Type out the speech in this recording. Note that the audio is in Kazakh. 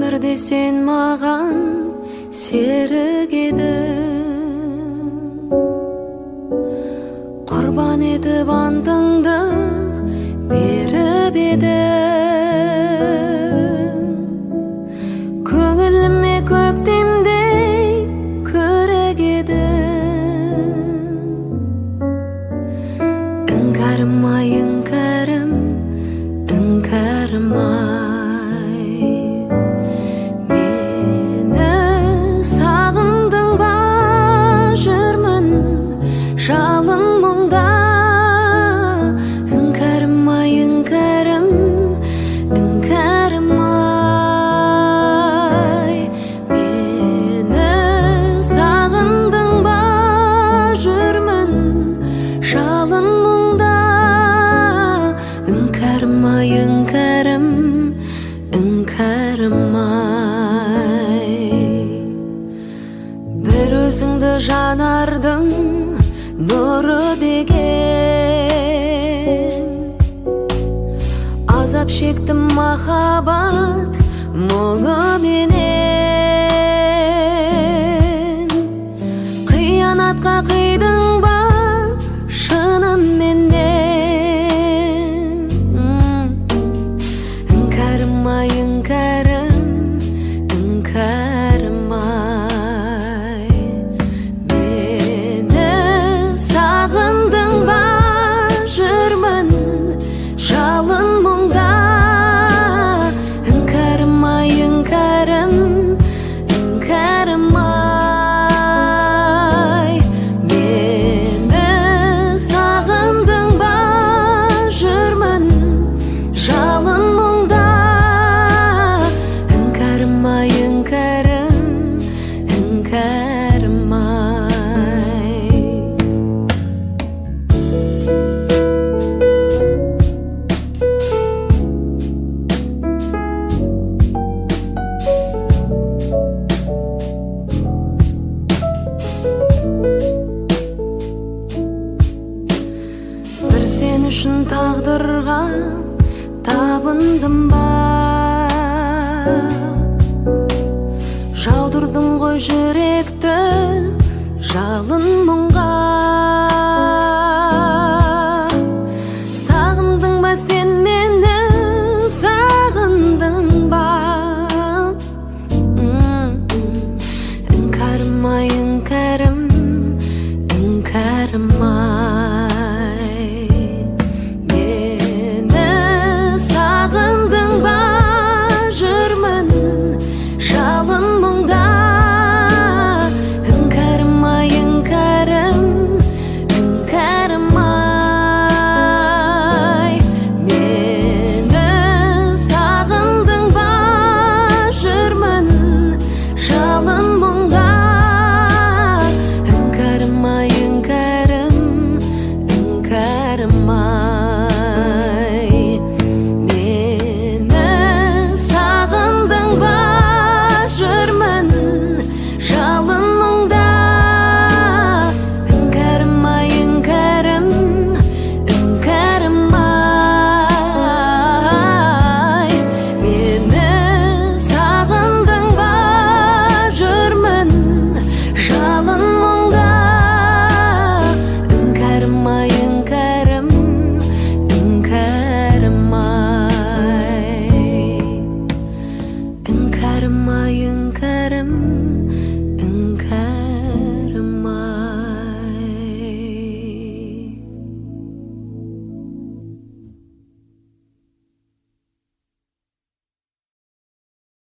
өмірде сен маған серік едің, құрбан етіп антыңды беріп едің. Көңіліме көктемдей көрік едің. Іңкәрім-ай, іңкәрім, іңкәрім-ай, мені сағындың ба, жүрмін жалын мұңда. Іңкәрім-ай, іңкәрім, іңкәрім-ай, мені сағындың ба, жүрмін жалын мұңда. Іңкәрім-ай, іңкәрім, іңкәрім-ай, бір өзіңді жанардың нұры деген. Азап шектім махаббат мұңыменен. Қиянатқа қидың ба шынымен. Іңкәрім-ай, іңкәрім, іңкәрім-ай, мені сағындың ба, жүрмін жалын мұңда. Іңкәрім-ай, іңкәрім, іңкәрім-ай, мені сағындың ба, жүрмін жалын мұңда. Іңкәрім-ай, іңкәрім, іңкәрім-ай. Бір сен үшін тағдырға табындым ба, жаудырдың ғой жүректі жалын мұңға. Сағындың ба сен мені, сағындың ба? Іңкәрім-ай, іңкәрім, іңкәрім-ай, мені сағындың ба, жүрмін жалын мұңда. Іңкәрім-ай, іңкәрім, іңкәрім-ай, мені сағындың ба, жүрмін жалын мұңда. Іңкәрім-ай, іңкәрім, іңкәрім-ай, мені сағындың ба, жүрмін жалын мұңда. Іңкәрім-ай, іңкәрім, іңкәрім-ай, мені сағындың ба, жүрмін жалын мұңда. Іңкәрім-ай, іңкәрім, іңкәрім-ай, іңкәрім-ай, іңкәрім.